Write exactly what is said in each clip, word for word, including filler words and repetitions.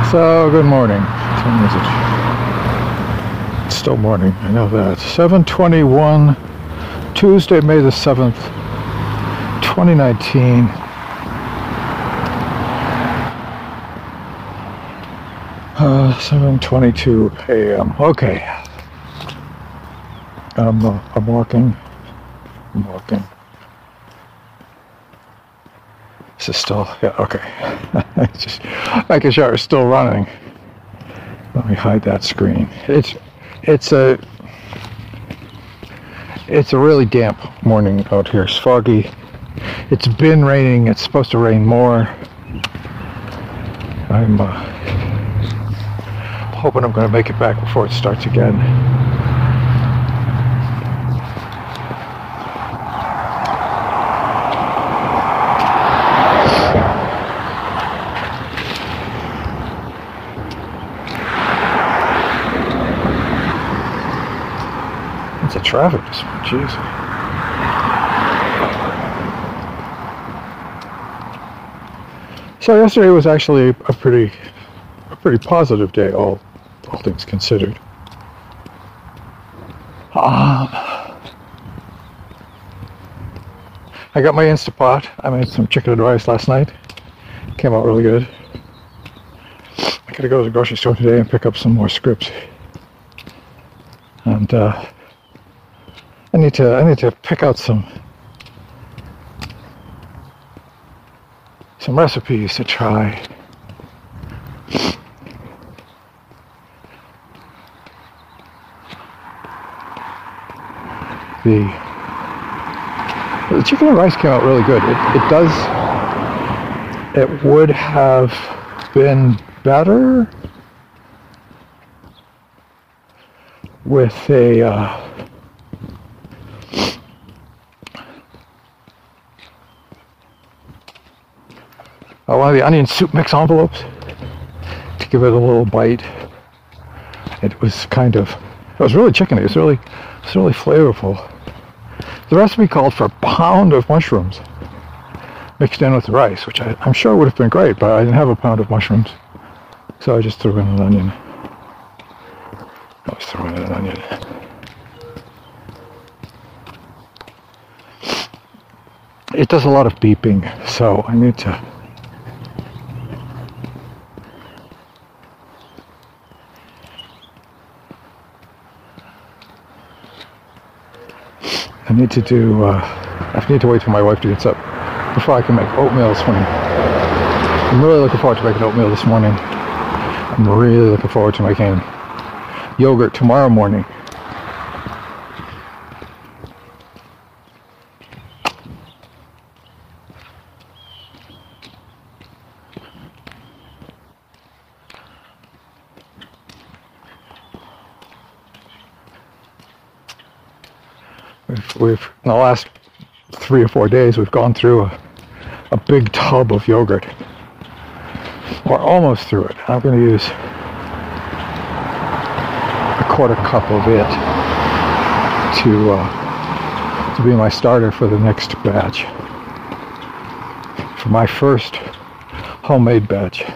So, good morning. What time is it? It's still morning, I know that. seven twenty-one, Tuesday, May the seventh, twenty nineteen. Uh, seven twenty-two a m Okay. I'm, uh, I'm walking. I'm walking. Is it still? Yeah, okay. Just making sure it's still running. Let me hide that screen. It's it's a it's a really damp morning out here. It's foggy. It's been raining. It's supposed to rain more. I'm uh, hoping I'm going to make it back before it starts again. It's a traffic this morning, jeez. So yesterday was actually a pretty, a pretty positive day, all, all things considered. Um, I got my Instapot. I made some chicken and rice last night. Came out really good. I gotta go to the grocery store today and pick up some more scripts. And uh, I need to I need to pick out some some recipes to try. The the chicken and rice came out really good. It it does it would have been better with a uh, Uh, one of the onion soup mix envelopes to give it a little bite. It was kind of, it was really chickeny. It was really, it was really flavorful. The recipe called for a pound of mushrooms mixed in with the rice, which I, I'm sure would have been great, but I didn't have a pound of mushrooms, so I just threw in an onion. I was throwing in an onion. It does a lot of beeping, so I need to I need to do, uh, I need to wait till my wife gets up before I can make oatmeal this morning. I'm really looking forward to making oatmeal this morning. I'm really looking forward to making yogurt tomorrow morning. We've, we've, in the last three or four days, we've gone through a, a big tub of yogurt. We're almost through it. I'm going to use a quarter cup of it to, uh, to be my starter for the next batch. For my first homemade batch.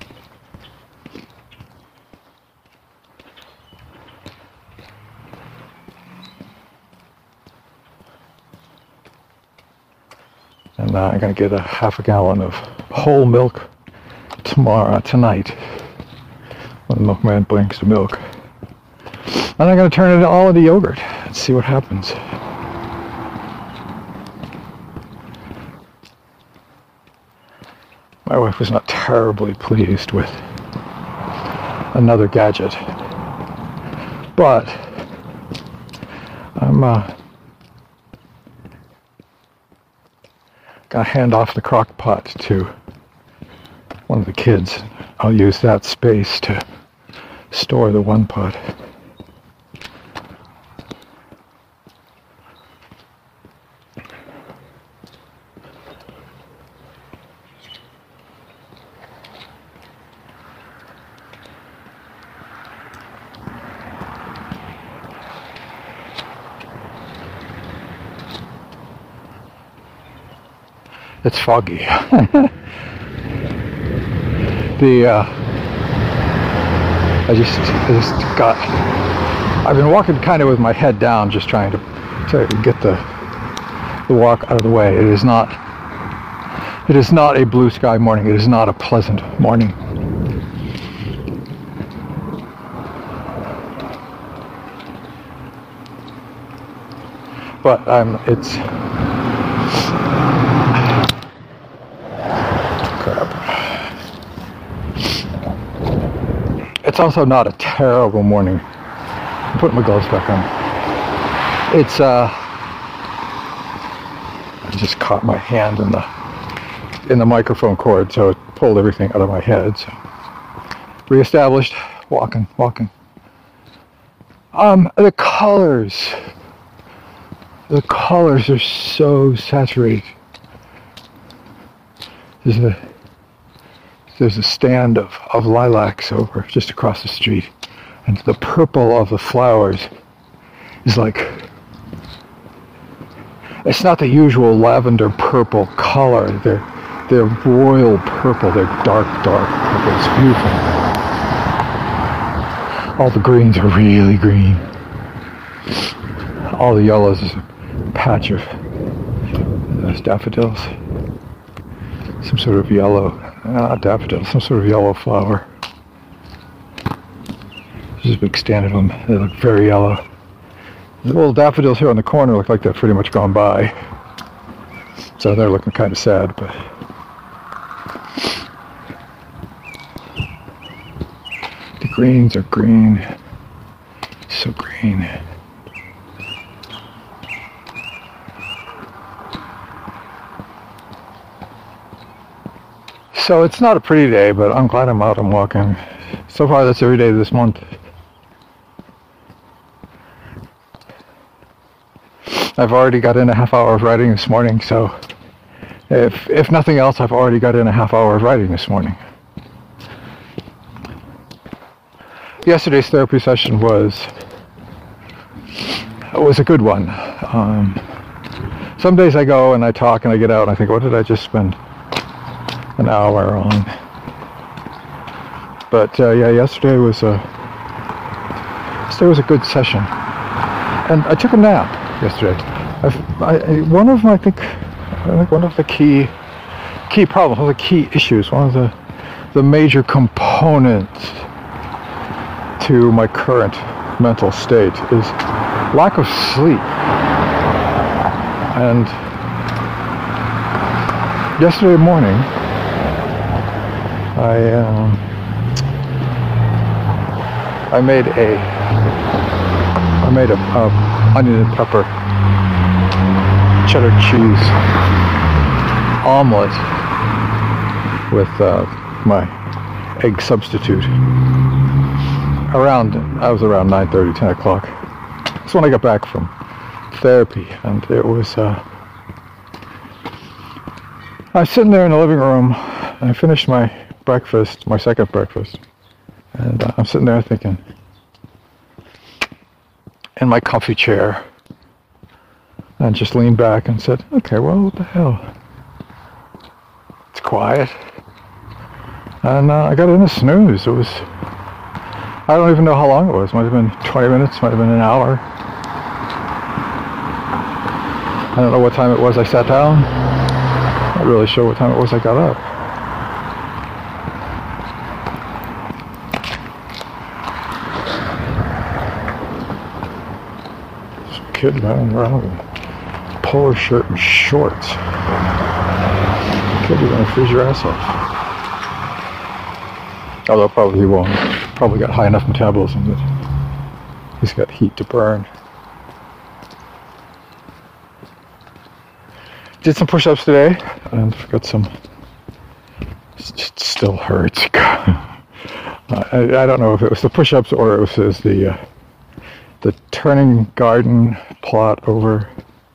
And uh, I'm going to get a half a gallon of whole milk tomorrow, tonight, when the milkman brings the milk. And I'm going to turn it all into yogurt and see what happens. My wife was not terribly pleased with another gadget, but I'm uh, gonna hand off the crock pot to one of the kids. I'll use that space to store the one pot. It's foggy. the uh, I just, I just got, I've been walking kind of with my head down, just trying to, to get the, the walk out of the way. It is not, it is not a blue sky morning. It is not a pleasant morning. But um, it's, crap. It's also not a terrible morning. I'm putting my gloves back on. It's, uh, I just caught my hand in the, in the microphone cord, so it pulled everything out of my head. So, reestablished, walking, walking. Um, the colors. The colors are so saturated. There's a there's a stand of, of lilacs over just across the street, and the purple of the flowers is like, it's not the usual lavender purple color. They're they're royal purple. They're dark, dark purple. It's beautiful. All the greens are really green. All the yellows is patch of those daffodils, some sort of yellow, not daffodil, some sort of yellow flower. There's a big stand of them. They look very yellow. The little daffodils here on the corner look like they're pretty much gone by, so they're looking kind of sad. But the greens are green, so green. So it's not a pretty day, but I'm glad I'm out and walking. So far, that's every day this month. I've already got in a half hour of writing this morning, so if if nothing else, I've already got in a half hour of writing this morning. Yesterday's therapy session was was a good one. Um, some days I go and I talk and I get out and I think, what did I just spend an hour on? But uh, yeah, yesterday was a yesterday was a good session, and I took a nap yesterday. I've, I, I, one of my, I think, I think one of the key key problems, one of the key issues, one of the the major components to my current mental state is lack of sleep. And yesterday morning, I um, I made a I made a, a onion and pepper cheddar cheese omelet with uh, my egg substitute. Around I was around nine thirty, ten o'clock. That's when I got back from therapy, and it was. Uh, I was sitting there in the living room, and I finished my breakfast, my second breakfast, and uh, I'm sitting there thinking, in my comfy chair, and just leaned back and said, okay, well, what the hell? It's quiet. And uh, I got in a snooze. It was, I don't even know how long it was. Might have been twenty minutes, might have been an hour. I don't know what time it was I sat down. Not really sure what time it was I got up. Some kid running around with a polo shirt and shorts. Kid, you're gonna freeze your ass off. Although probably he won't. Probably got high enough metabolism that he's got heat to burn. Did some push-ups today, and got some. It still hurts. I, I don't know if it was the push-ups or it was, it was the uh, the turning garden plot over.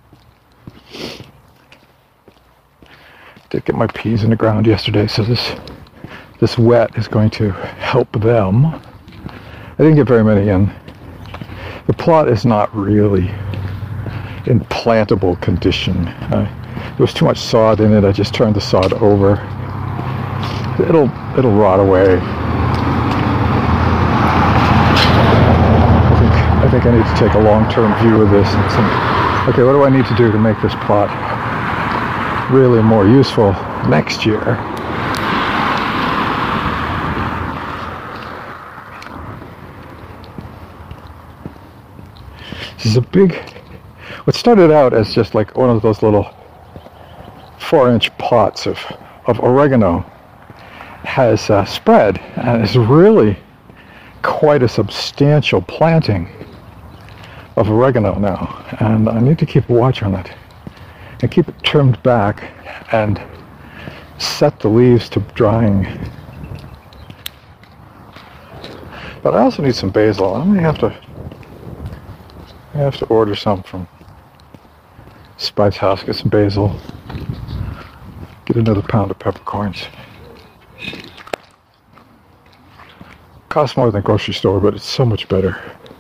Did get my peas in the ground yesterday, so this this wet is going to help them. I didn't get very many in. The plot is not really in plantable condition. Uh, there was too much sod in it. I just turned the sod over. It'll it'll rot away. think I need to take a long-term view of this and think, okay, what do I need to do to make this plot really more useful next year? This is a big, what started out as just like one of those little four-inch pots of, of oregano has uh, spread and is really quite a substantial planting of oregano now, and I need to keep a watch on it and keep it trimmed back and set the leaves to drying. But I also need some basil. I may have to I have to order some from Spice House, get some basil, get another pound of peppercorns. Costs more than grocery store, but it's so much better.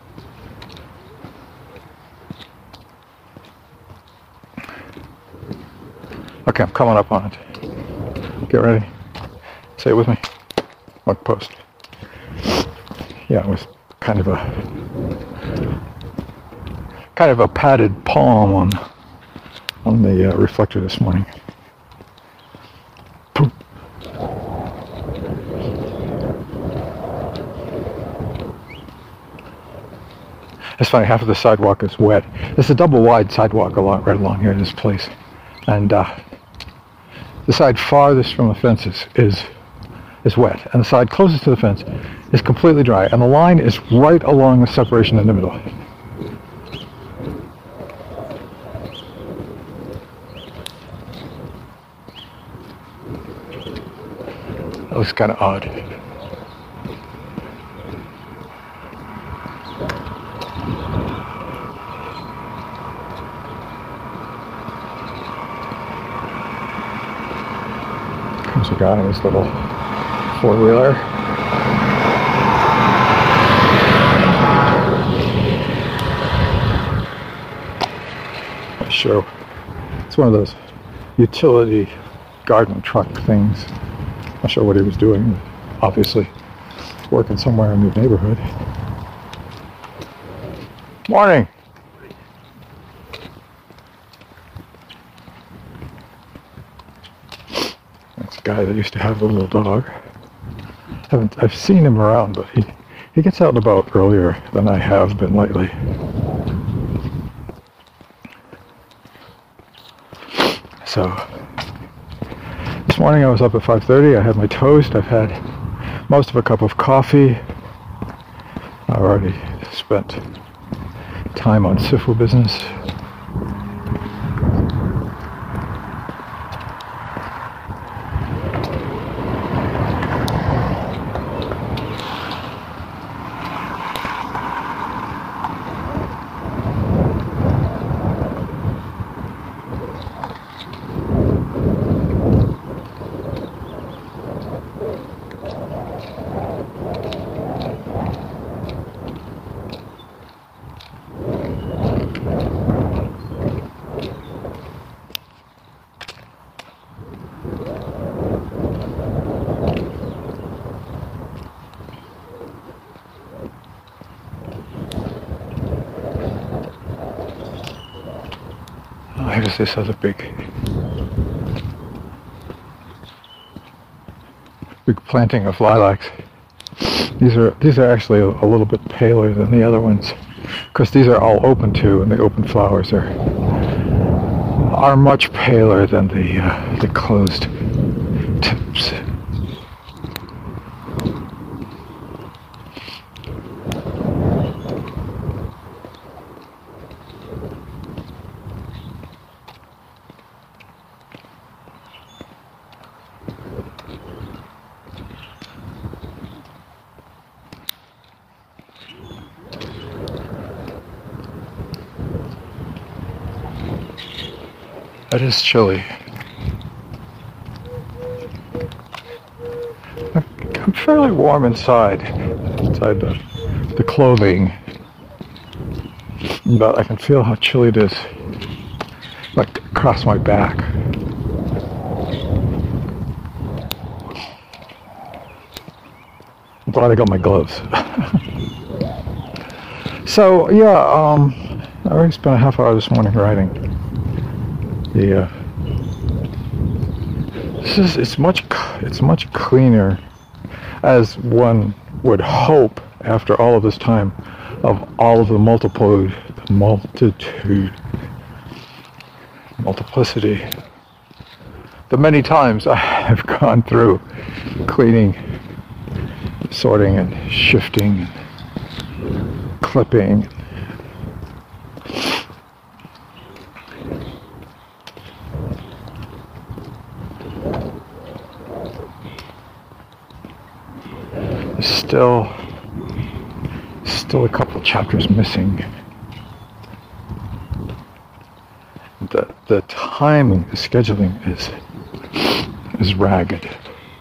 Okay, I'm coming up on it. Get ready. Say it with me. Mug post. Yeah, it was kind of a kind of a padded palm on on the uh, reflector this morning. Poop. It's funny, half of the sidewalk is wet. There's a double wide sidewalk along, right along here in this place. And uh, the side farthest from the fence is, is, is wet. And the side closest to the fence is completely dry. And the line is right along the separation in the middle. That looks kind of odd. Comes a guy in his little four-wheeler. Sure, it's one of those utility garden truck things. Not sure what he was doing, but obviously working somewhere in the neighborhood. Morning. That's a guy that used to have a little dog. Haven't I've seen him around, but he he gets out and about earlier than I have been lately. So this morning I was up at five thirty. I had my toast. I've had most of a cup of coffee. I already spent time on S I F U business. Here's this other big, big planting of lilacs. These are these are actually a, a little bit paler than the other ones, because these are all open to, and the open flowers are are much paler than the uh, the closed tips. It is chilly. I'm fairly warm inside, inside the, the clothing, but I can feel how chilly it is, like across my back. I'm glad I got my gloves. So yeah, um, I already spent a half hour this morning writing. The uh, this is it's much it's much cleaner, as one would hope after all of this time, of all of the multitude, the multitude, multiplicity, the many times I have gone through cleaning, sorting, and shifting, and clipping. There's still, still a couple chapters missing. The the timing, the scheduling is is ragged.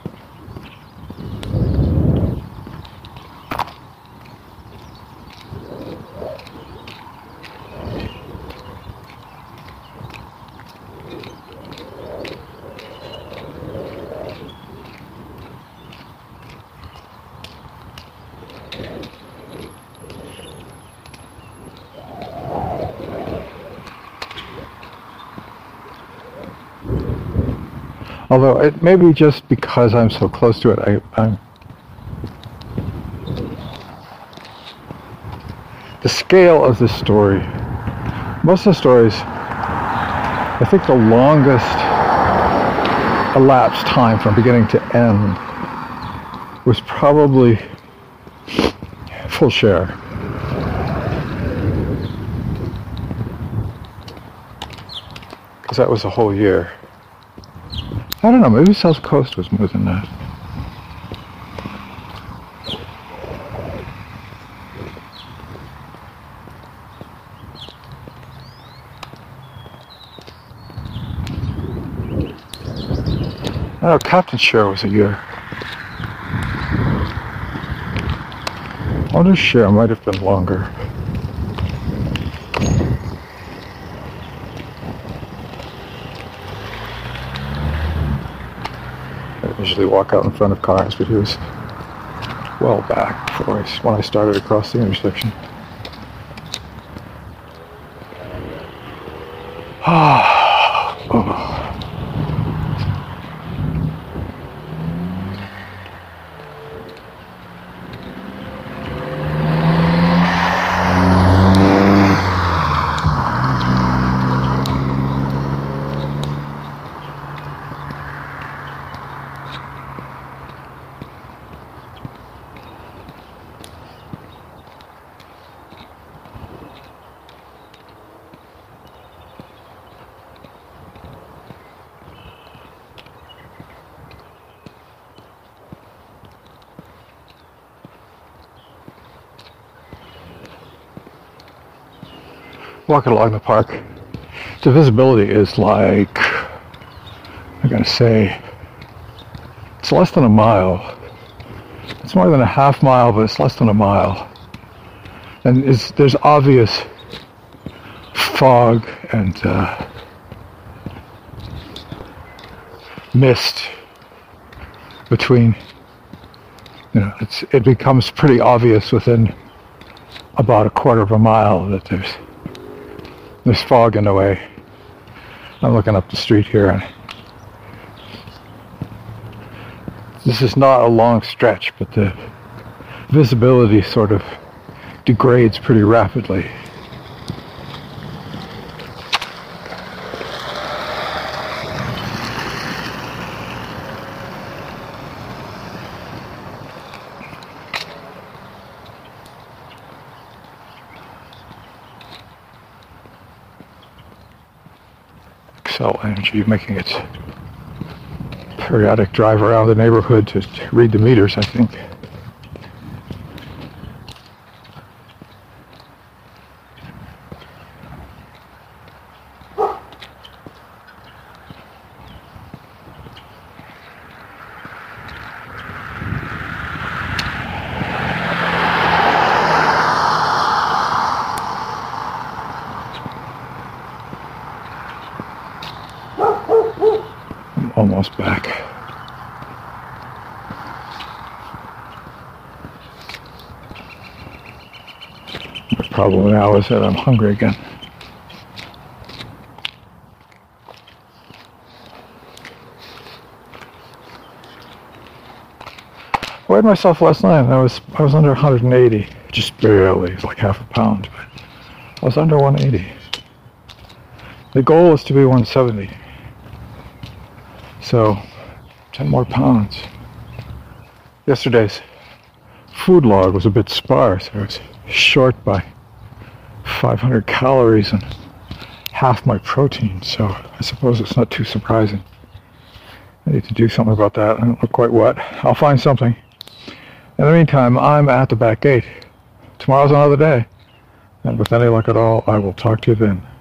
Although it may be just because I'm so close to it, I, I'm the scale of this story. Most of the stories, I think the longest elapsed time from beginning to end was probably Full Share. Because that was a whole year. I don't know, maybe South Coast was more than that. I know Captain Share was a year. Owner's Share might have been longer. I usually walk out in front of cars, but he was well back before I, when I started across the intersection. Ah, oh. Walking along the park, the visibility is like, I gotta say, it's less than a mile. It's more than a half mile, but it's less than a mile. And it's, there's obvious fog and uh, mist between, you know, it's, it becomes pretty obvious within about a quarter of a mile that there's There's fog in the way. I'm looking up the street here, and this is not a long stretch, but the visibility sort of degrades pretty rapidly. Xcel Energy making its periodic drive around the neighborhood to, to read the meters, I think. Almost back. My problem now is that I'm hungry again. I weighed myself last night and I was I was under one hundred eighty, just barely. It's like half a pound, but I was under one eighty. The goal is to be one seventy. So, ten more pounds. Yesterday's food log was a bit sparse. I was short by five hundred calories and half my protein, so I suppose it's not too surprising. I need to do something about that. I don't look quite wet. I'll find something. In the meantime, I'm at the back gate. Tomorrow's another day, and with any luck at all, I will talk to you then.